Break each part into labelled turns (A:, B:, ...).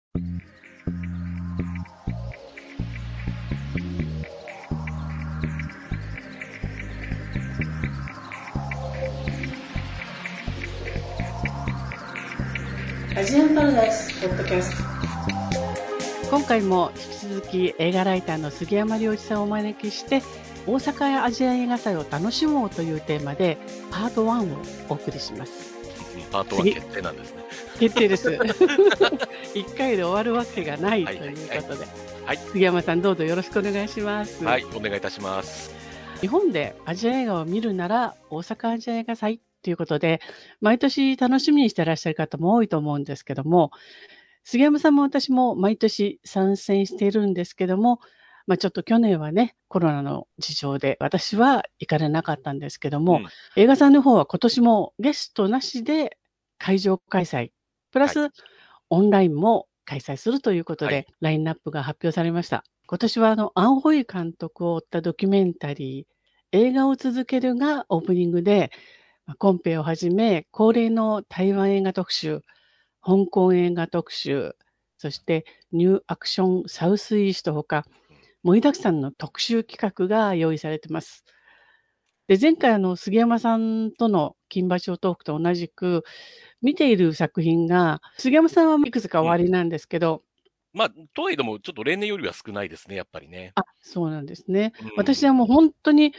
A: アジアンパラダイスポッドキャスト。
B: 今回も引き続き映画ライターの杉山良一さんをお招きして大阪アジア映画祭を楽しもうというテーマでパート1をお送りします。
C: パート1決定なんですね。
B: 決定です1回で終わるわけがないということで、はい、杉山さんどうぞよろしくお願いします。
C: はい、お願いいたします。
B: 日本でアジア映画を見るなら大阪アジア映画祭ということで毎年楽しみにしていらっしゃる方も多いと思うんですけども、杉山さんも私も毎年参戦しているんですけども、ちょっと去年はね、コロナの事情で私は行かれなかったんですけども、映画祭の方は今年もゲストなしで会場開催、プラスオンラインも開催するということで、ラインナップが発表されました。今年はアン・ホイ監督を追ったドキュメンタリー、映画を続けるがオープニングで、コンペをはじめ恒例の台湾映画特集、香港映画特集、そしてニューアクションサウスイーストほか、盛りだくさんの特集企画が用意されています。で、前回杉山さんとの金馬賞トークと同じく、見ている作品が、杉山さんはいくつかおありなんですけど、
C: とはいえども、ちょっと例年よりは少ないですね、やっぱりね。
B: そうなんですね。私はもう本当に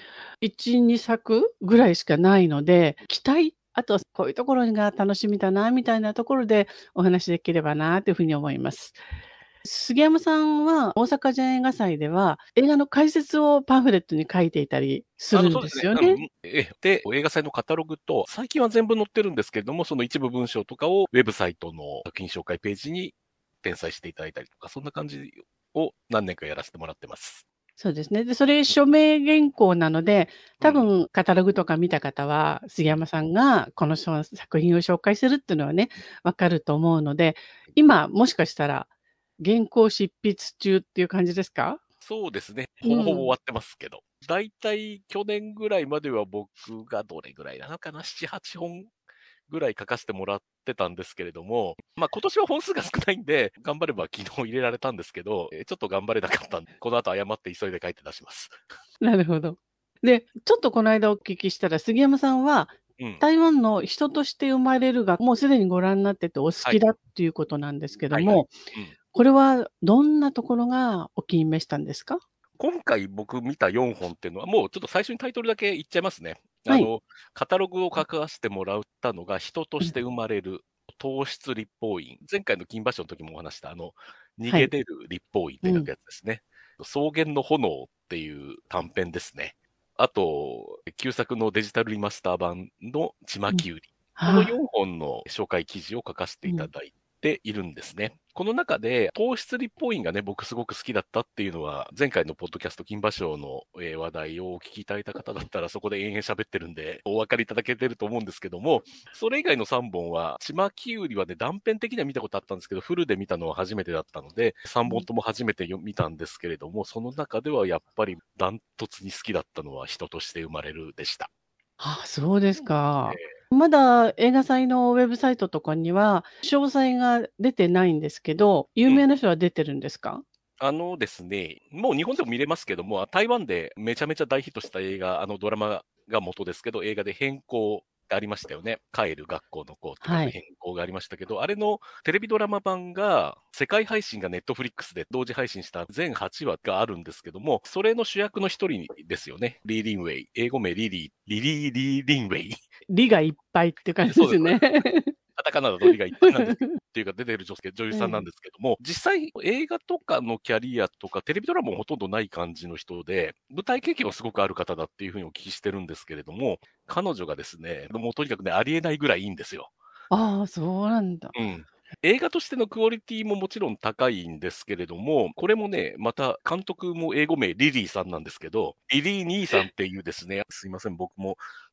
B: 1、2作ぐらいしかないので、期待、あとこういうところが楽しみだな、みたいなところでお話しできればな、というふうに思います。杉山さんは大阪ジャン映画祭では映画の解説をパンフレットに書いていたりするんですよね。
C: で、映画祭のカタログと、最近は全部載ってるんですけれども、その一部文章とかをウェブサイトの作品紹介ページに転載していただいたりとか、そんな感じを何年かやらせてもらってます。
B: そうですね。で、それ署名原稿なので、多分カタログとか見た方は、杉山さんがこの作品を紹介するっていうのはね、わかると思うので、今もしかしたら原稿執筆中っていう感じですか？
C: そうですね。ほぼほぼ終わってますけど。だいたい去年ぐらいまでは僕がどれぐらいなのかな、7、8本ぐらい書かせてもらってたんですけれども、今年は本数が少ないんで、頑張れば昨日入れられたんですけど、ちょっと頑張れなかったんで、この後誤って急いで書いて出します。
B: なるほど。で、ちょっとこの間お聞きしたら、杉山さんは、台湾の人として生まれるが、もうすでにご覧になっててお好きだっていうことなんですけども、これはどんなところがお気に召したんですか？
C: 今回僕見た4本っていうのは、もうちょっと最初にタイトルだけ言っちゃいますね。カタログを書かせてもらったのが、人として生まれる糖質立法院。前回の金馬賞の時もお話した、逃げ出る立法院って書くやつですね。草原の炎っていう短編ですね。あと、旧作のデジタルリマスター版のちまき売り。この4本の紹介記事を書かせていただいているんですね。この中で、糖質立法院がね、僕すごく好きだったっていうのは、前回のポッドキャスト金馬賞の話題をお聞きいただいた方だったら、そこで延々喋ってるんで、お分かりいただけてると思うんですけども、それ以外の3本は、ちまき売りはね、断片的には見たことあったんですけど、フルで見たのは初めてだったので、3本とも初めて見たんですけれども、その中ではやっぱりダントツに好きだったのは、人として生まれるでした。
B: そうですか。まだ映画祭のウェブサイトとかには詳細が出てないんですけど、有名な人は出てるんですか？
C: ですね、もう日本でも見れますけども、台湾でめちゃめちゃ大ヒットした映画、ドラマが元ですけど、映画で変更ありましたよね。帰る学校の子って書く変更がありましたけど、あれのテレビドラマ版が、世界配信がネットフリックスで同時配信した全8話があるんですけども、それの主役の一人ですよね。リー・リンウェイ。英語名リリー・リンウェイ。
B: リがいっぱいって感じですね。
C: カタカナだとリがいっぱいなんですけど、っていうか出てる女優さんなんですけども、実際映画とかのキャリアとかテレビドラマもほとんどない感じの人で、舞台経験はすごくある方だっていうふうにお聞きしてるんですけれども、彼女がですね、もうとにかくね、ありえないぐらいいいんですよ。
B: そうなんだ。
C: 映画としてのクオリティももちろん高いんですけれども、これもね、また監督も英語名リリーさんなんですけど、リリー兄さんっていうですね、すいません、僕も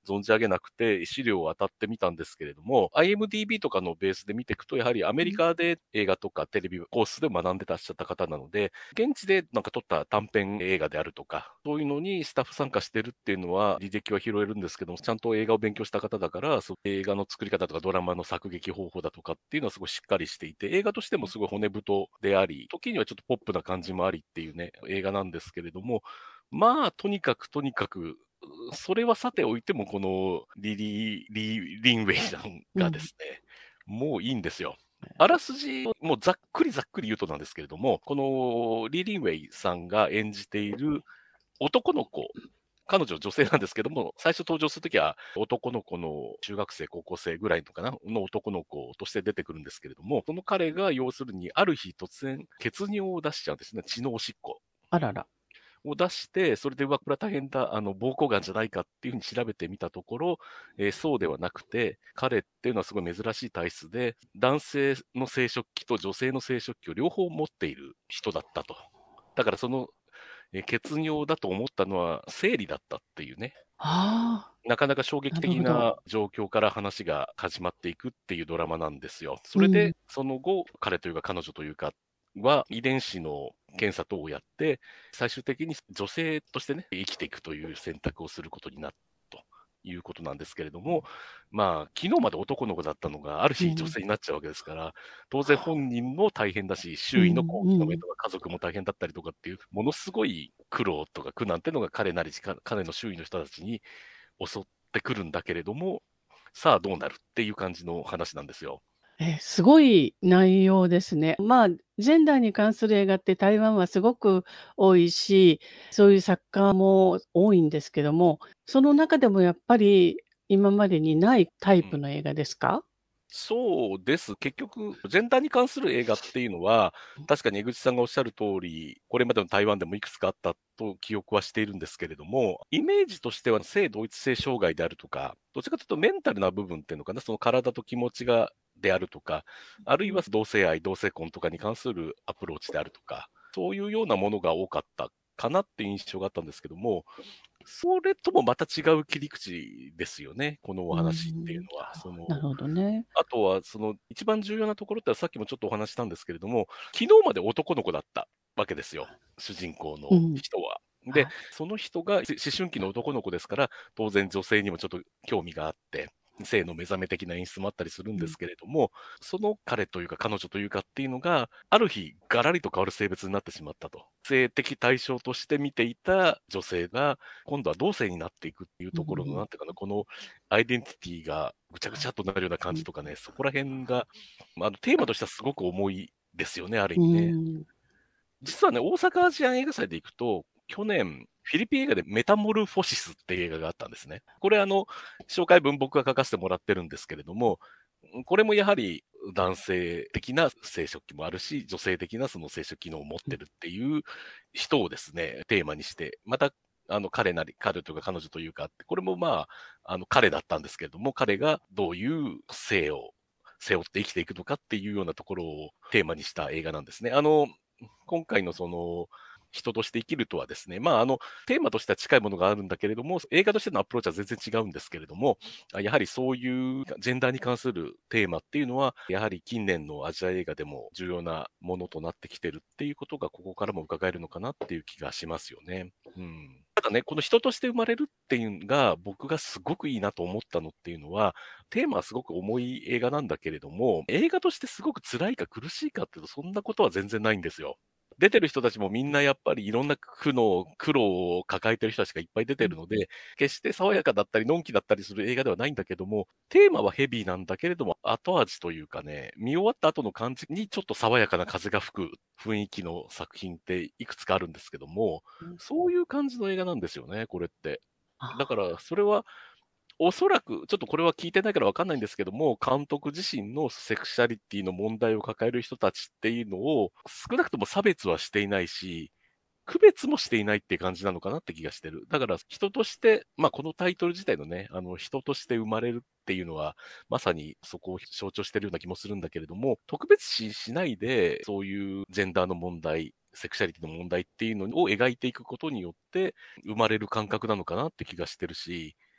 C: 存じ上げなくて、資料を当たってみたんですけれども、IMDB とかのベースで見ていくと、やはりアメリカで映画とかテレビコースで学んでらっしゃった方なので、現地でなんか撮った短編映画であるとか、そういうのにスタッフ参加してるっていうのは履歴は拾えるんですけども、ちゃんと映画を勉強した方だから、映画の作り方とかドラマの作劇方法だとかっていうのはすごいしっかりしていて、映画としてもすごい骨太であり、時にはちょっとポップな感じもありっていうね、映画なんですけれども、まあ、とにかく、それはさておいても、このリンウェイさんがですね、もういいんですよ。あらすじをもうざっくり言うとなんですけれども、このリンウェイさんが演じている男の子、彼女女性なんですけども、最初登場するときは男の子の中学生、高校生ぐらいのかなの男の子として出てくるんですけれども、その彼が要するにある日突然血尿を出しちゃうんですね。血のおしっこ。
B: あらら。
C: を出して、それで、うわ、これは大変だ、膀胱がんじゃないかっていうふうに調べてみたところ、そうではなくて、彼っていうのはすごい珍しい体質で、男性の生殖器と女性の生殖器を両方持っている人だったと。だからその、血尿だと思ったのは生理だったっていうね。
B: あ
C: なかなか衝
B: あ、な
C: 撃
B: るほど。
C: 的な状況から話が始まっていくっていうドラマなんですよ。そ
B: うん。
C: れで、その後、彼というか彼女というかは遺伝子の検査等をやって、最終的に女性としてね、生きていくという選択をすることになったということなんですけれども、まあ、昨日まで男の子だったのが、ある日女
B: うん。
C: 性になっちゃうわけですから、当然本人も大変だし、
B: うん、
C: 周囲の根気の目
B: うん。
C: とか家族も大変だったりとかっていう、ものすごい苦労とか苦難っていうのが彼なり彼の周囲の人たちに襲ってくるんだけれども、さあどうなるっていう感じの話なんですよ。
B: すごい内容ですね。まあ、ジェンダーに関する映画って台湾はすごく多いし、そういう作家も多いんですけども、その中でもやっぱり今までにないタイ
C: うん。
B: プの映画ですか？
C: そうです。結局、ジェンダーに関する映画っていうのは、確かに江口さんがおっしゃる通り、これまでの台湾でもいくつかあったと記憶はしているんですけれども、イメージとしては性同一性障害であるとか、どっちかというとメンタルな部分っていうのかな、その体と気持ちが、であるとか、あるいは同性愛、同性婚とかに関するアプローチであるとか、そういうようなものが多かったかなっていう印象があったんですけども、それともまた違う切り口ですよね、このお
B: う
C: 話っていう
B: ん、
C: のは。
B: なるほどね。
C: あとは、一番重要なところってさっきもちょっとお話ししたんですけれども、昨日まで男の子だったわけですよ、主人公の
B: うん。
C: 人は。で、
B: はい。
C: その人が思春期の男の子ですから、当然女性にもちょっと興味があって、性の目覚め的な演出もあったりするん
B: うん。
C: ですけれども、その彼というか彼女というかっていうのが、ある日、ガラリと変わる性別になってしまったと。性的対象として見ていた女性が、今度は同性になっていくっていう
B: うん
C: ところの、
B: うん。
C: なんていうかな、このアイデンティティがぐちゃぐちゃっとなるような感
B: うん。
C: じとかね、そこら辺が、テーマとしてはすごく重いですよね、ある意
B: う
C: 味ね。
B: ん。
C: 実はね、大阪アジアン映画祭で行くと、去年、フィリピン映画でメタモルフォシスっていう映画があったんですね。これ紹介文僕が書かせてもらってるんですけれども、これもやはり男性的な生殖器もあるし、女性的なその生殖機能を持ってるっていう人をですね、テーマにして、また、彼というか彼女というかって、これもまあ、彼だったんですけれども、彼がどういう性を背負って生きていくのかっていうようなところをテーマにした映画なんですね。今回の人として生きるとはですね、テーマとしては近いものがあるんだけれども、映画としてのアプローチは全然違うんですけれども、やはりそういうジェンダーに関するテーマっていうのは、やはり近年のアジア映画でも重要なものとなってきてるっていうことが、ここからも伺えるのかなっていう気がしますよね。うん。ただね、この人として生まれるっていうのが、僕がすごくいいなと思ったのっていうのは、テーマはすごく重い映画なんだけれども、映画としてすごく辛いか苦しいかっていうと、そんなことは全然ないんですよ。出てる人たちもみんなやっぱりいろんな苦労を抱えてる人たちがいっぱい出てるので、決して爽やかだったり、のんきだったりする映画ではないんだけども、テーマはヘビーなんだけれども、後味というかね、見終わった後の感じにちょっと爽やかな風が吹く雰囲気の作品っていくつかあるんですけども、
B: うん。
C: そういう感じの映画なんですよね、これって。だか
B: あ
C: ら、それはおそらく、ちょっとこれは聞いてないからわかんないんですけども、監督自身のセクシャリティの問題を抱える人たちっていうのを、少なくとも差別はしていないし、区別もしていないっていう感じなのかなって気がしてる。だから人として、このタイトル自体のね、人として生まれるっていうのは、まさにそこを象徴してるような気もするんだけれども、特別視しないで、そういうジェンダーの問題、セクシャリティの問題っていうのを描いていくことによって、生まれる感覚なのかなって気がしてるし、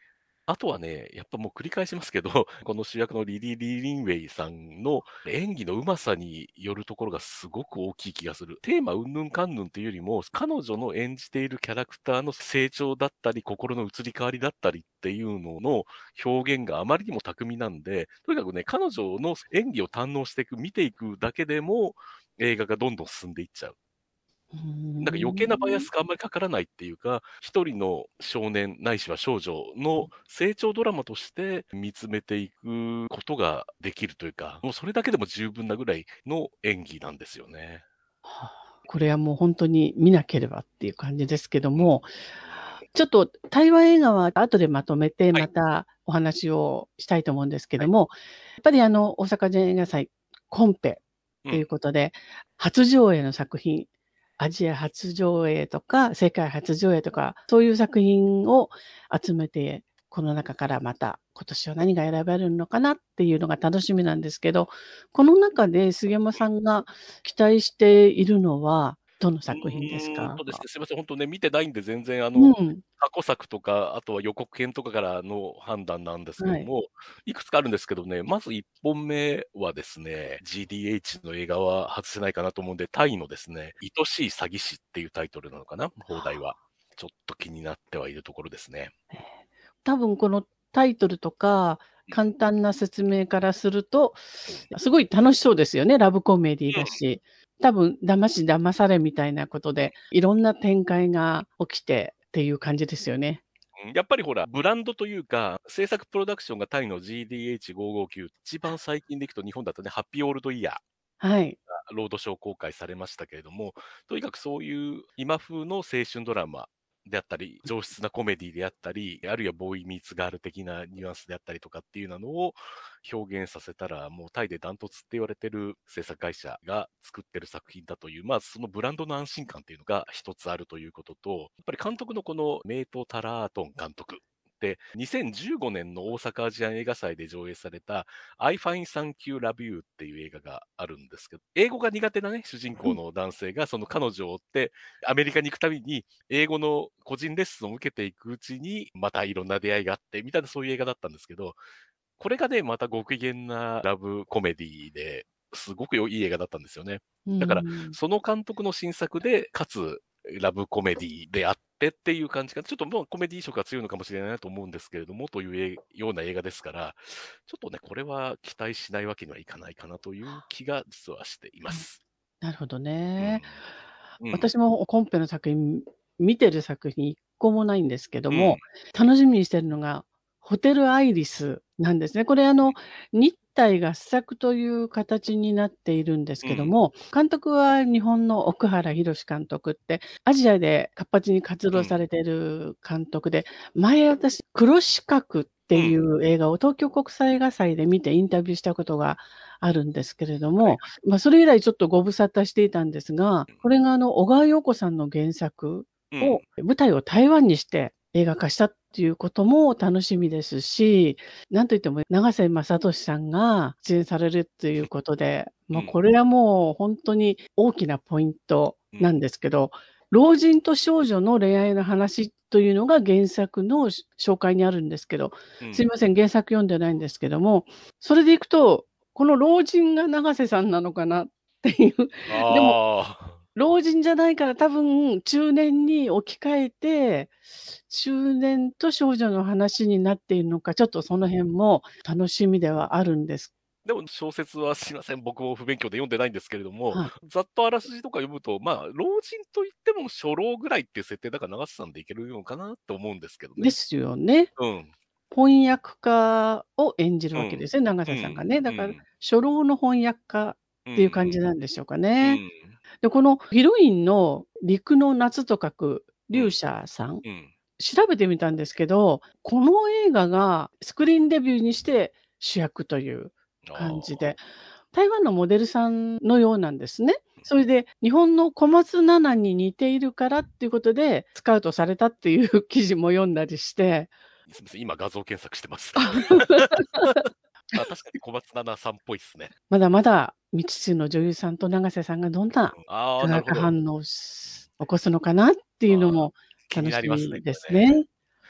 C: あとはね、やっぱもう繰り返しますけど、この主役のリリー・リー・リンウェイさんの演技の上手さによるところがすごく大きい気がする。テーマうんぬんかんぬんというよりも、彼女の演じているキャラクターの成長だったり、心の移り変わりだったりっていうのの表現があまりにも巧みなんで、とにかくね、彼女の演技を堪能していく、見ていくだけでも、映画がどんどん進んでいっちゃう。
B: うー
C: なんか余計なバイア
B: ん。
C: スがあんまりかからないっていうか、一人の少年ないしは少女の成長ドラマとして見つめていくことができるというか、もうそれだけでも十分なぐらいの演技なんですよね。
B: はあ、これはもう本当に見なければっていう感じですけど
C: うん。
B: も、ちょっと台湾映画は後でまとめて、
C: はい。
B: またお話をしたいと思うんですけ
C: はい。
B: ども、やっぱり大阪アジア映画祭コンペという
C: うん。
B: ことで、初上映の作品、アジア初上映とか、世界初上映とか、そういう作品を集めて、この中からまた今年は何が選ばれるのかなっていうのが楽しみなんですけど、この中で杉山さんが期待しているのは、どの作品ですか？
C: ですね、すいません、本当ね、見てないんで全然
B: うん。
C: 過去作とか、あとは予告編とかからの判断なんですけ
B: はい。
C: ども、いくつかあるんですけどね、まず1本目はですね、GDH の映画は外せないかなと思うんで、タイのですね、愛しい詐欺師っていうタイトルなのかな、放題は。ちょっと気になってはいるところですね。
B: 多分このタイトルとか、
C: うん。
B: 簡単な説明からすると、
C: うん。
B: すごい楽しそうですよね。ラブコメディだ
C: うん。
B: し。多分騙し騙されみたいなことで、いろんな展開が起きてっていう感じですよね。
C: うん、やっぱりほら、ブランドというか、制作プロダクションがタイの GDH559、一番最近でいくと日本だとね、ハッピーオールドイヤー。
B: はい。
C: ロードショー公開されましたけれども、とにかくそういう今風の青春ドラマであったり、上質なコメディであったり、あるいはボーイミーツガール的なニュアンスであったりとかっていうのを表現させたら、もうタイでダントツって言われてる制作会社が作ってる作品だという、まあそのブランドの安心感っていうのが一つあるということと、やっぱり監督のこのメイト・タラートン監督。で、2015年の大阪アジアン映画祭で上映された I Find Thank You Love You っていう映画があるんですけど、英語が苦手なね、主人
B: うん。
C: 公の男性がその彼女を追ってアメリカに行くたびに英語の個人レッスンを受けていくうちにまたいろんな出会いがあってみたいなそういう映画だったんですけど、これがね、またご機嫌なラブコメディですごくいい映画だったんですよね。
B: う
C: だから、
B: ん。
C: その監督の新作で、かつ、ラブコメディであってっていう感じが、ちょっともうコメディ色が強いのかもしれないなと思うんですけれども、というような映画ですから、ちょっとね、これは期待しないわけにはいかないかなという気が実はしていま
B: うん。
C: す。
B: なるほど
C: う
B: ね。
C: ん。うん。
B: 私もコンペの作品、見てる作品一個もないんですけど
C: うん。
B: も、楽しみにしてるのが、ホテルアイリスなんですね。これ日体合作という形になっているんです
C: うん。
B: けども、監督は日本の奥原宏監督って、アジアで活発に活
C: うん。
B: 動されている監督で、前私、黒四角ってい
C: うん。
B: う映画を東京国際映画祭で見てインタビューしたことがあるんですけれど
C: はい。
B: も、それ以来ちょっとご無沙汰していたんですが、これが小川洋子さんの原作
C: うん。
B: を舞台を台湾にして映画化したっていうことも楽しみですし、なんといっても永瀬正敏さんが出演されるっていうことで、
C: うん。
B: これはもう本当に大きなポイント
C: うん。
B: なんですけど、老人と少女の恋愛の話というのが原作の紹介にあるんですけど、
C: うん。
B: すいません、原作読んでないんですけども、それでいくと、この老人が永瀬さんなのかなっていう。でも、
C: ああ。
B: 老人じゃないから多分中年に置き換えて、中年と少女の話になっているのか、ちょっとその辺も楽しみではあるんです。
C: でも小説はすいません、僕も不勉強で読んでないんですけれども、
B: はい。
C: ざっとあらすじとか読むと、まあ、老人といっても初老ぐらいっていう設定だから長瀬さんでいけるのかなって思うんですけどね。
B: ですよね。
C: うん。
B: 翻訳家を演じる
C: うん。
B: わけですね、永
C: うん。
B: 瀬さんがね。だから、
C: うん。
B: 初老の翻訳家
C: う
B: っていう感じ
C: ん。
B: なんでしょうか
C: う
B: ね。
C: ん。
B: で、このヒロインの陸の夏と書く
C: うん。
B: リュウシャさん、
C: うん。
B: 調べてみたんですけど、この映画がスクリーンデビューにして主役という
C: ああ。
B: 感じで、台湾のモデルさんのようなんですね。それで日本の小松菜奈に似ているからっていうことで、スカウトされたっていう記事も読んだりして。
C: すみません、今画像検索してます。
B: あ、
C: あ、確かに小松菜奈さんっぽいっすね。
B: まだまだ未知数の女優さんと永瀬さんがどんな
C: ああ、
B: 化
C: なるほど。
B: 学反応を起こすのかなっていう
C: ああ、
B: のも
C: 気に
B: 楽し
C: なりますね、
B: みで
C: これね。
B: すね。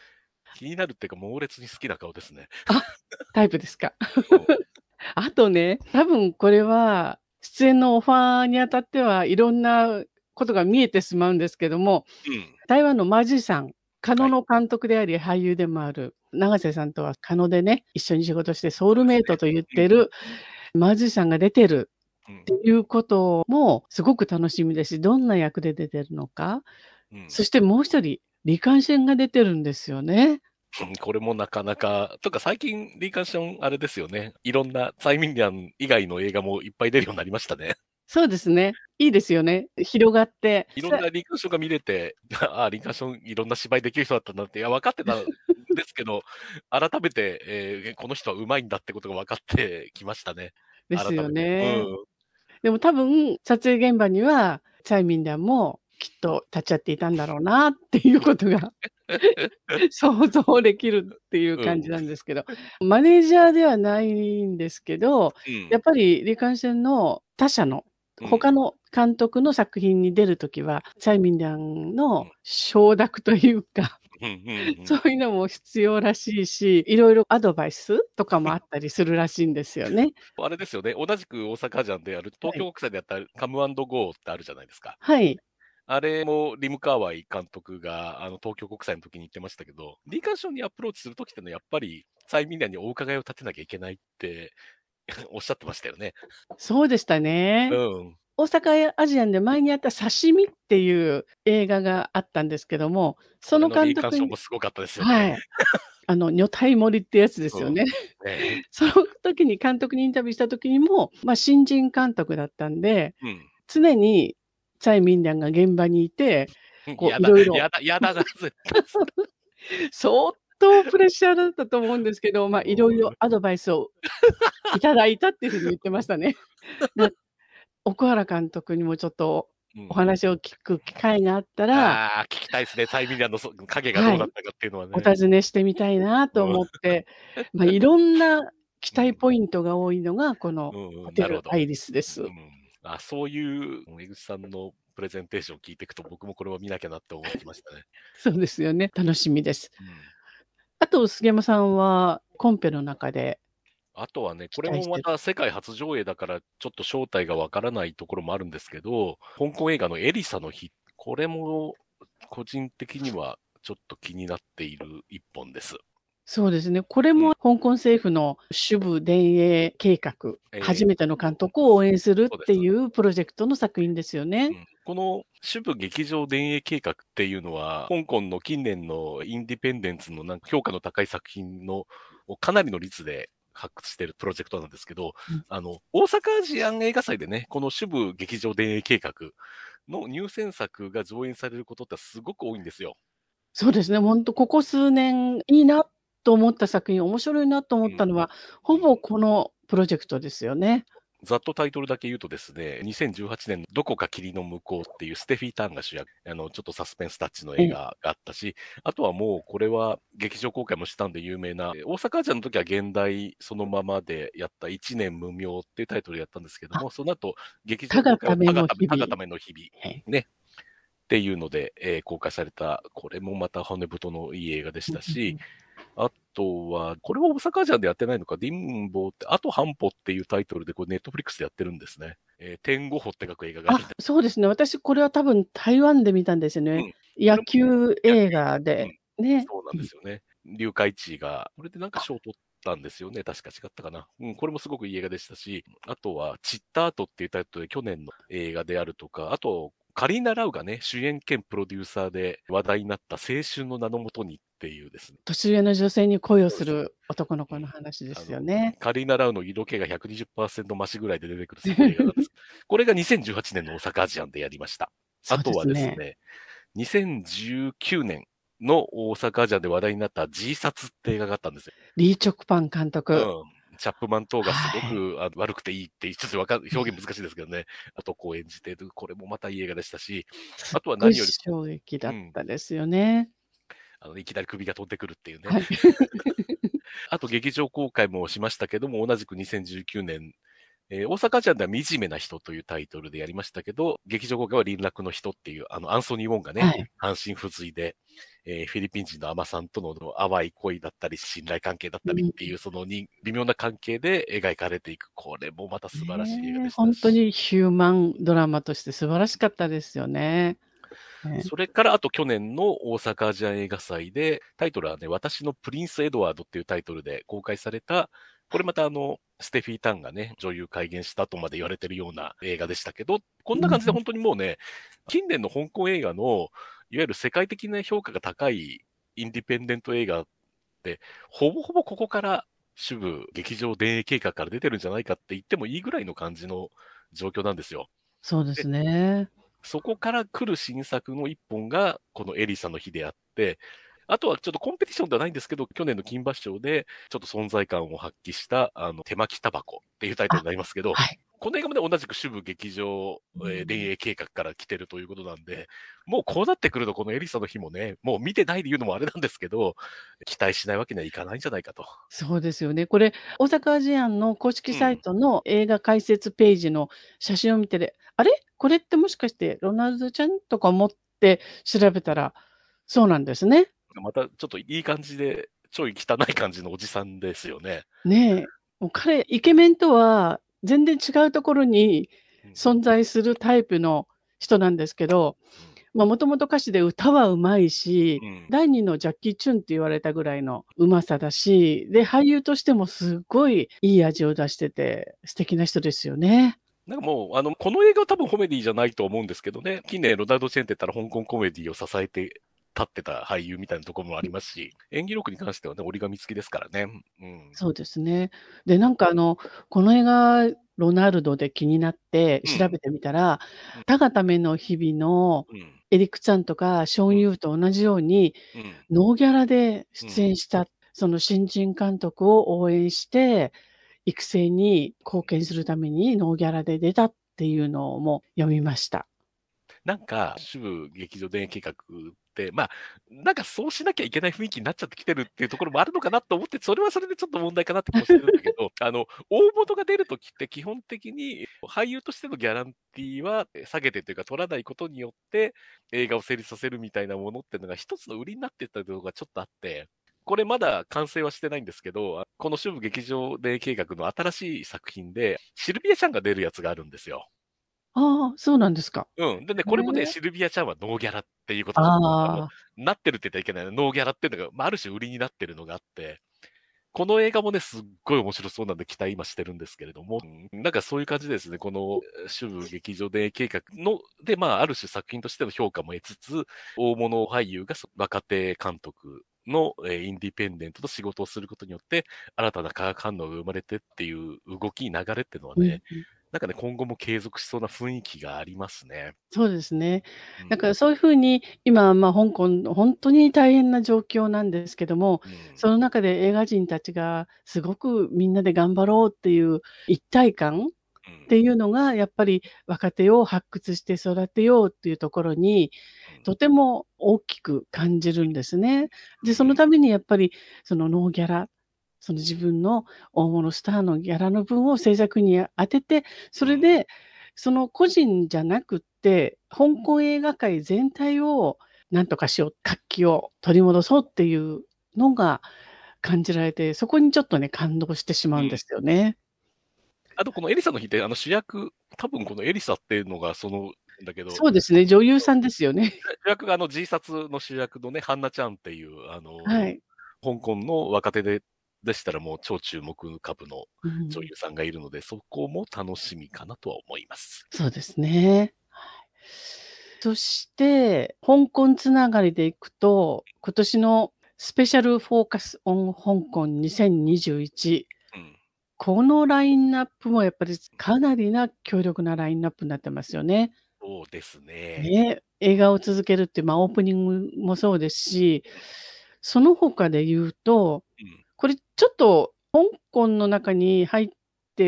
C: 気になるっていうか、猛烈に好きな顔ですね。
B: あ、タイプですか。
C: うん。
B: あとね、多分これは、出演のオファーにあたってはいろんなことが見えてしまうんですけども、
C: うん。
B: 台湾のマジさん、カノ
C: はい。
B: の監督であり俳優でもある永瀬さんとはカノでね、一緒に仕事してソウルメイトと言ってるマジさんが出てる
C: うん。
B: っていうこともすごく楽しみですし、どんな役で出てるのか。
C: うん。
B: そしてもう一人、リカンシェンが出てるんですよね。
C: うん、これもなかなか、とか最近、リーカンションあれですよね。いろんなサイミンリャン以外の映画もいっぱい出るようになりましたね。
B: そうですね。いいですよね。広がって。
C: いろんなリーカンションが見れて、ああ、リーカンションいろんな芝居できる人だったんだって、いや、分かってたんですけど、改めて、この人は上手いんだってことが分かってきましたね。
B: ですよ
C: 改めて。う
B: ね。
C: ん。
B: でも多分、撮影現場には、チャイミンダンもきっと立ち会っていたんだろうなっていうことが想像できるっていう
C: うん。
B: 感じなんですけど、マネージャーではないんですけど、
C: うん。
B: やっぱりリカンシェンの他社の
C: うん。
B: 他の監督の作品に出るときは、チャイミンダンの
C: うん。
B: 承諾というか、
C: うん。うん。
B: そういうのも必要らしいし、いろいろアドバイスとかもあったりするらしいんですよね。
C: あれですよね。同じく大阪ジャンである、東
B: はい。
C: 京国際でやったカムアンドゴーってあるじゃないですか。
B: はい。
C: あれもリム・カーワイ監督が東京国際の時に言ってましたけど、リーカンションにアプローチする時ってのはやっぱり、サイミンナーにお伺いを立てなきゃいけないっておっしゃってましたよね。
B: そうでした
C: う
B: ね。
C: ん。
B: 大阪アジアンで前にやった刺身っていう映画があったんですけども、その
C: これのリーカン
B: 監督に
C: ションもすごかったですよね。
B: はい。女体盛りってやつです
C: うん。
B: よね。
C: ね
B: その時に監督にインタビューした時にも、新人監督だったんで、
C: うん。
B: 常にツァイ・ミンリャンが現場にいて、こう
C: やだ、
B: いろいろ
C: やだ、やだな、絶対。
B: 相当プレッシャーだったと思うんですけど、いろい
C: うん。
B: ろアドバイスをいただいたっていう風に言ってましたね。で、奥原監督にもちょっとお
C: うん。
B: 話を聞く機会があったら
C: ああ、聞きたいですね。サイミンナーの影がど
B: はい、
C: うだったかっていうのは
B: お
C: ね。
B: 尋ねしてみたいなと
C: うん。
B: 思って、いろんな期
C: うん。
B: 待ポイントが多いのが、この
C: うんうん、
B: ホテ
C: なるほど。
B: ルアイリスです。
C: うん。あ、そういう江口さんのプレゼンテーションを聞いていくと、僕もこれを見なきゃなって思ってきましたね。
B: そうですよね。楽しみです。
C: うん。
B: あと、杉山さんはコンペの中で
C: あとはね、
B: 期
C: これもま
B: 待してる
C: た世界初上映だから、ちょっと正体がわからないところもあるんですけど、香港映画のエリサの日、これも個人的にはちょっと気になっている一本です。
B: そうですね。これ
C: うん。
B: も香港政府の主部電影計画、初めての監督を応援する
C: そうです。
B: っていうプロジェクトの作品ですよね。
C: うん、この主部劇場電影計画っていうのは、香港の近年のインディペンデンスのなんか評価の高い作品のかなりの率で発掘しているプロジェクトなんですけど、
B: うん、
C: 大阪アジアン映画祭でね、この主部劇場電影計画の入選作が上映されることってすごく多いんですよ。
B: そうですね、ほんとここ数年いいなと思った作品、面白いなと思
C: うん。
B: ったのは、ほぼ
C: うん。
B: このプロジェクトですよね。
C: ざっとタイトルだけ言うとですね、2018年のどこか霧の向こうっていうステフィー・ターンが主役、ちょっとサスペンスタッチの
B: ええ。
C: 映画があったし、あとはもうこれは劇場公開もしたんで有名な、大阪アジアの時は現代そのままでやった一年無名っていうタイトルでやったんですけど
B: あ、
C: も、その後劇場
B: たが
C: 公開は
B: ための日
C: たがた
B: 々。
C: めの日々。
B: ええ。
C: ね。っていうので、公開された、これもまた骨太のいい映画でしたし、
B: うんうんうん。
C: あとは、これは大阪ジャンでやってないのか、ディンボーって、あと半歩っていうタイトルで、これネットフリックスでやってるんですね。天五歩って書く映画があるんで。
B: そうですね。私これは多分台湾で見たんですよね。
C: うん。こ
B: 野
C: れも
B: 球映
C: 野球、うん。
B: 画で、ね。
C: そうなん
B: うん。
C: ですよね。龍海地が、これでなんか賞を取ったんですよね。確か違ったかな。うん、これもすごくいい映画でしたし、あとは、散った後っていうタイトルで去年の映画であるとか、あと、カリーナ・ラウがね、主演兼プロデューサーで話題になった青春の名のもとにっていうですね。
B: 年上の女性に恋を
C: そうです。
B: する男の
C: うん。
B: 子の話ですよね。
C: カリーナ・ラウの色気が120%増しぐらいで出てくるすごい映画なんです。これが2018年の大阪アジアンでやりました。あ
B: そう
C: とは
B: ですね。
C: ですね、2019年の大阪アジアンで話題になった G 殺って映画があったんですよ。
B: リー・チョクパン監督。
C: うん。チャップマン等がすご
B: はい。
C: く悪くていいってちょっと表現難しいですけどね。あとこう演じてる、これもまたいい映画でしたし、
B: すっ
C: あとは
B: ごい
C: 何より、
B: 衝撃だっ
C: うん。
B: たですよね。
C: いきなり首が飛んでくるっていうね。
B: はい。
C: あと劇場公開もしましたけども、同じく2019年大阪ジャンでは惨めな人というタイトルでやりましたけど、劇場公開は輪絡の人っていう、アンソニー・ウォンがね、
B: はい。
C: 半身不随で、フィリピン人のアマさんとの淡い恋だったり、信頼関係だったりっていう、その微妙な関係で描かれていく。これもまた素晴らしい映画でした
B: 本当
C: し。
B: にヒューマンドラマとして素晴らしかったですよね。
C: それから、あと去年の大阪アジア映画祭で、タイトルはね、私のプリンス・エドワードっていうタイトルで公開された、これまたステフィー・タンがね、女優改元したとまで言われてるような映画でしたけど、こんな感じで本当にもうね、近年の香港映画の、いわゆる世界的な評価が高いインディペンデント映画って、ほぼほぼここから主部劇場電影計画から出てるんじゃないかって言ってもいいぐらいの感じの状況なんですよ。
B: そうですね。
C: そこから来る新作の一本が、このエリサの日であって、あとはちょっとコンペティションではないんですけど、去年の金馬賞でちょっと存在感を発揮した、手巻きタバコっていうタイトル
B: あ、
C: になりますけど、
B: はい。
C: この映画もね、同じく主部劇場、電影計画から来てるということなんで、もうこうなってくると、このエリサの日もね、もう見てないで言うのもあれなんですけど、期待しないわけにはいかないんじゃないかと。
B: そうですよね。これ、大阪アジアンの公式サイ
C: うん。
B: トの映画解説ページの写真を見てで、あれ、これってもしかしてロナルドちゃんとか思って調べたら、そうなんですね。
C: またちょっといい感じで、ちょい汚い感じのおじさんですよね。
B: ねえ。もう彼、イケメンとは全然違うところに
C: うん。
B: 存在するタイプの人なんですけど、
C: うん。
B: もともと歌手で歌は上手いし、
C: うん。
B: 第2のジャッキー・チュンって言われたぐらいの上手さだし、で、俳優としてもすごいいい味を出してて、素敵な人ですよね。
C: なんかもう、この映画は多分コメディじゃないと思うんですけどね、近年ロナルド・チェンって言ったら香港コメディを支えて立ってた俳優みたいなところもありますし、演技力に関してはね、折り紙付きですからね。うん。
B: そうですね。で、なんかこの映画、ロナルドで気になって
C: うん。
B: 調べてみたら、
C: うん。
B: たがための日々の
C: うん。
B: エリック・チャンとかショーン・
C: うん。
B: ユーと同じように、
C: うん。
B: ノーギャラで
C: うん。
B: 出演した、その新人監督を応援して、育成に貢献するためにノーギャラで出たっていうのも読みました。
C: なんか、主部劇場電影計画って、まあ、なんかそうしなきゃいけない雰囲気になっちゃってきてるっていうところもあるのかなと思って、それはそれでちょっと問題かなって気もしてるんだけど、大元が出るときって基本的に俳優としてのギャランティーは下げてというか取らないことによって映画を成立させるみたいなものっていうのが一つの売りになってたところがちょっとあって、これまだ完成はしてないんですけど、この主部劇場電影計画の新しい作品で、シルビアちゃんが出るやつがあるんですよ。
B: ああ、そうなんですか。
C: うん。でね、
B: へ
C: これもね、
B: え。
C: シルビアちゃんはノーギャラっていうことで、
B: ああ、
C: なってるって言ったらいけないノーギャラっていうのが、まあ、ある種売りになってるのがあって、この映画もね、すっごい面白そうなんで期待今してるんですけれども、なんかそういう感じですね。この主部劇場で計画の、で、まあ、ある種作品としての評価も得つつ、大物俳優が若手監督のインディペンデントと仕事をすることによって、新たな化学反応が生まれてっていう動き、流れっていうのは
B: うん。
C: ね、なんかね、今後も継続しそうな雰囲気がありますね。
B: そうですね。
C: うん。
B: だからそういう風に、今、香港、本当に大変な状況なんですけども、
C: うん。
B: その中で映画人たちがすごくみんなで頑張ろうっていう一体感っ
C: うん。
B: ていうのが、やっぱり若手を発掘して育てようっていうところに、
C: うん。
B: とても大きく感じるんですね。で、その
C: うん。
B: ためにやっぱり、そのノーギャラ、その自分の大物スターのギャラの分を制作に充てて、そ
C: うん。
B: れでその個人じゃなくって、香港映画界全体をなんとかしよう、活気を取り戻そうっていうのが感じられて、そこにちょっとね、感動してしまうんで
C: うん。
B: すよね。
C: あと、このエリサの日って、主役、多分このエリサっていうのがだけど、
B: そうですね、女優さんですよね。
C: 主役がG 殺の主役のね、ハンナちゃんっていう、
B: はい。
C: 香港の若手でしたらもう超注目株の
B: うん、
C: 女優さんがいるので、そこも楽しみかなとは思います。
B: そうですね。そして、香港つながりでいくと、今年のスペシャルフォーカスオン香港2021、
C: うん。
B: このラインナップもやっぱりかなりな強力なラインナップになってますよね。
C: そうですね。
B: ね、映画を続けるって、オープニングもそうですし、その他で言うと、
C: うん。
B: これちょっと香港の中に入って、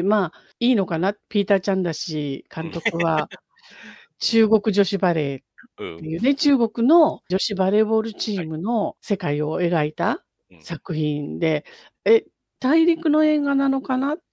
B: いいのかな、ピーター・チャンだし、
C: うん。
B: 監督は、中国女子バレーっ
C: うん。
B: ていうね、中国の女子バレーボールチ
C: はい。
B: ームの世界を描いた
C: うん。
B: 作品で、え、大陸の映画なのかなっ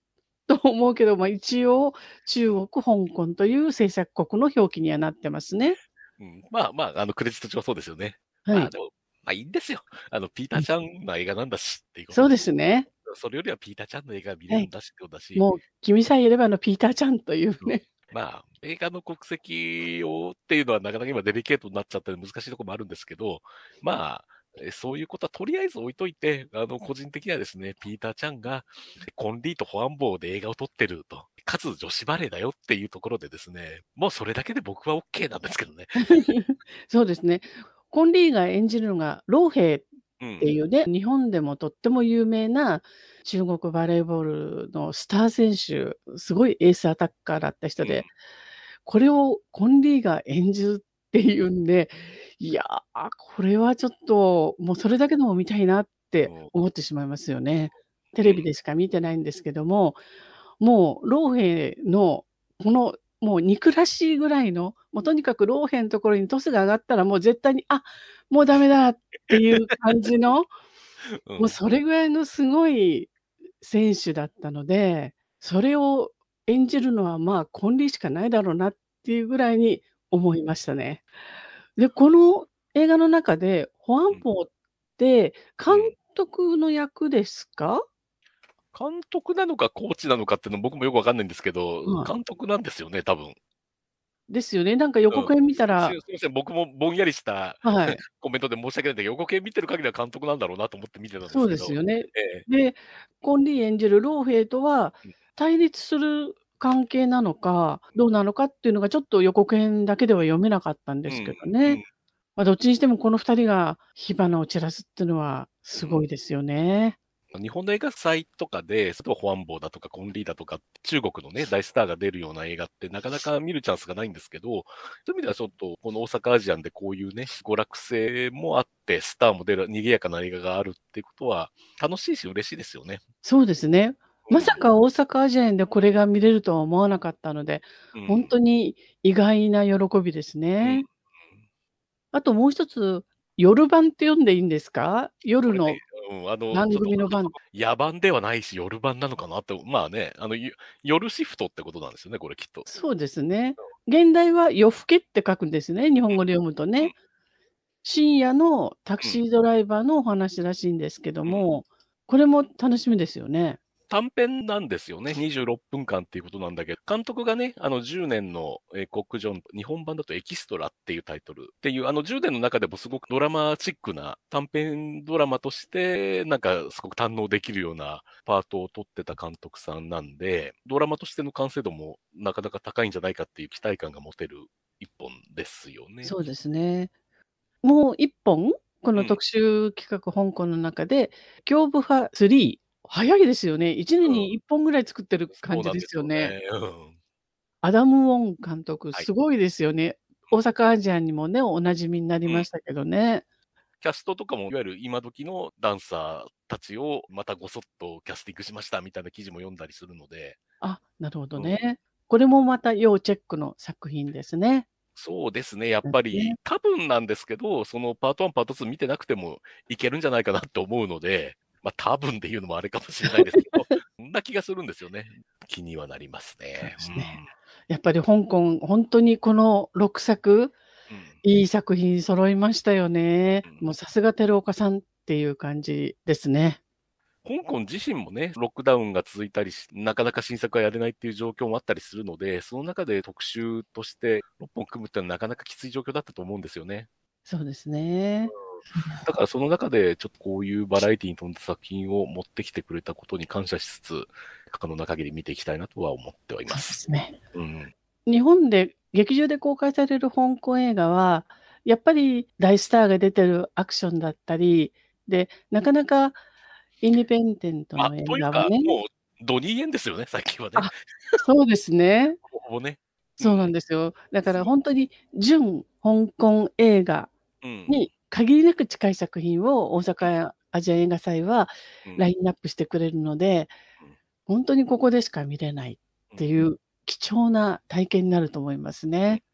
B: と思うけど、一応、中国、香港という制作国の表記にはなってますね。
C: クレジット上そうですよね。
B: はい。
C: でも、いいんですよ。ピータ
B: うん。
C: ーちゃんの映画なんだしっていうこと
B: そうで
C: で。
B: すね。
C: それよりはピーターちゃんの映画見れ
B: はい。
C: るんだしってことだし、
B: もう君さえいればのピーターちゃんというね。
C: 映画の国籍をっていうのはなかなか今デリケートになっちゃったり難しいところもあるんですけど、そういうことはとりあえず置いといて、個人的にはですね、ピーターちゃんがコンリーとホアンボーで映画を撮ってると、かつ女子バレーだよっていうところでですね、もうそれだけで僕は OK なんですけどね。
B: そうですね。コンリーが演じるのがローヘイっ
C: うん。
B: ていうね、日本でもとっても有名な中国バレーボールのスター選手、すごいエースアタッカーだった人
C: うん。
B: で、これをコンリーが演じるっていうんで、いや、これはちょっと、もうそれだけでも見たいなって
C: うん。
B: 思ってしまいますよね。テ
C: うん。
B: レビでしか見てないんですけども、もうローヘイのこの、もう憎らしいぐらいの、もうとにかくローヘイのところにトスが上がったらもう絶対に、もうダメだっていう感じの、もう
C: うん。
B: それぐらいのすごい選手だったので、それを演じるのは、コンリしかないだろうなっていうぐらいに思いましたね。で、この映画の中で、ホア
C: うん。
B: ンポって監
C: うん。
B: 督の役ですか？
C: 監督なのかコーチなのかっていうの僕もよくわかんないんですけど、
B: はい。
C: 監督なんですよね、多分。
B: ですよね。なんか予
C: うん。
B: 告編見たら、
C: すいません、僕もぼんやりした
B: はい。
C: コメントで申し訳ないんだけど、予告編見てる限りは監督なんだろうなと思って見てたんで
B: そうで
C: すけど。
B: すよね。
C: ええ。
B: で、コンリー演じるローヘイとは
C: うん。
B: 対立する関係なのか、どうなのかっていうのがちょっと予告編だけでは読めなかったんですけ
C: うん。
B: どね。
C: うん。
B: どっちにしてもこの2人が火花を散らすっていうのはす
C: うん。
B: ごいですよね。
C: 日本の映画祭とかで、例えばホアンボーだとかコンリーだとか、中国のね、大スターが出るような映画ってなかなか見るチャンスがないんですけど、そういう意味ではちょっと、この大阪アジアンでこういうね、娯楽性もあって、スターも出る、賑やかな映画があるっていうことは、楽しいし嬉しいですよね。
B: そうですね。まさ
C: うん。
B: か大阪アジアンでこれが見れるとは思わなかったので、ほん
C: うん。
B: とに意外な喜びです
C: うん。
B: ね。あともう一つ、夜版って読んでいいんですか？夜
C: これね、
B: の
C: ちょっと
B: 番組の番。
C: 夜版ではないし、夜版なのかなって、夜シフトってことなんですよね、これきっと。
B: そうですね。現代は夜更けって書くんですね、日本語で読むと
C: うん。
B: ね。深夜のタク
C: うん。
B: シードライバーのお話らしいんですけど
C: うん。
B: も、これも楽しみですよね。
C: 短編なんですよね。26分間っていうことなんだけど、監督がね、10年の国ジョン、日本版だとエキストラっていうタイトルっていう、10年の中でもすごくドラマチックな短編ドラマとして、なんかすごく堪能できるようなパートを取ってた監督さんなんで、ドラマとしての完成度もなかなか高いんじゃないかっていう期待感が持てる一本ですよね。
B: そうですね。もう1本、こ
C: うん。
B: の特集企画香港の中で、恐怖派3、早いですよね。1年
C: うん。
B: に1本ぐらい作ってる感じで
C: そうなんで
B: すよね。
C: すよね。うん。
B: アダム・ウォン監督、
C: はい。
B: すごいですよね。大阪アジアンにもね、お馴染みになり
C: うん。
B: ましたけどね。
C: キャストとかも、いわゆる今時のダンサーたちをまたごそっとキャスティングしましたみたいな記事も読んだりするので、
B: なるほど
C: うん。
B: ね。これもまた要チェックの作品ですね。
C: そうですね、やっ
B: ですね。
C: ぱり多分なんですけど、そのパート1、パート2見てなくてもいけるんじゃないかなって思うので、多分で言うのもあれかもしれないですけど、そんな気がするんですよね。気にはなります
B: そうで
C: ね。う
B: すね。
C: ん。
B: やっぱり香港、ほんとにこの6作、
C: うん。
B: いい作品揃いましたよね。
C: うん。
B: もうさすが寺岡さんっていう感じですね。
C: 香港自身もね、ロックダウンが続いたりし、なかなか新作がやれないっていう状況もあったりするので、その中で特集として6本組むってのはなかなかきつい状況だったと思うんですよね。
B: そうですね。
C: だからその中でちょっとこういうバラエティに富んだ作品を持ってきてくれたことに感謝しつつ、可能な限り見ていきたいなとは思ってはいま
B: そうで
C: す。
B: すね。
C: うん。
B: 日本で劇場で公開される香港映画は、やっぱり大スターが出てるアクションだったり、で、なかなかインディペンデントの映
C: というか、
B: 画はね。
C: もうドニー・イエンですよね、最近はね。
B: そうですね。
C: ほぼほぼね。う
B: そうなん
C: ん。
B: ですよ。だから
C: す
B: ほんとに純香港映画
C: うん。
B: に限りなく近い作品を大阪アジア映画祭は
C: うん。
B: ラインナップしてくれるので、
C: うん。
B: ほんとにここでしか見れないっ
C: うん。
B: ていう貴重な体験になると思います
C: うん。
B: ね。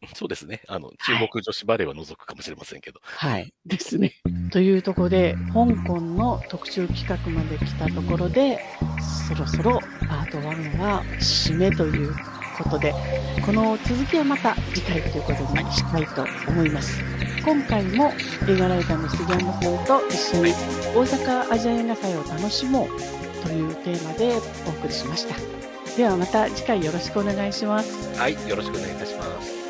C: そうですね。中
B: はい。
C: 国女子バレーは除くかもしれませんけど。
B: はい。ですね。というところで、香港の特集企画まで来たところで、そろそろパート1は締めということで、この続きはまた次回ということにしたいと思います。今回も映画ライターの杉山さんと一緒に大阪アジア映画祭を楽しもうというテーマでお送りしました。ではまた次回よろしくお願いします。
C: はい、よろしくお願いいたします。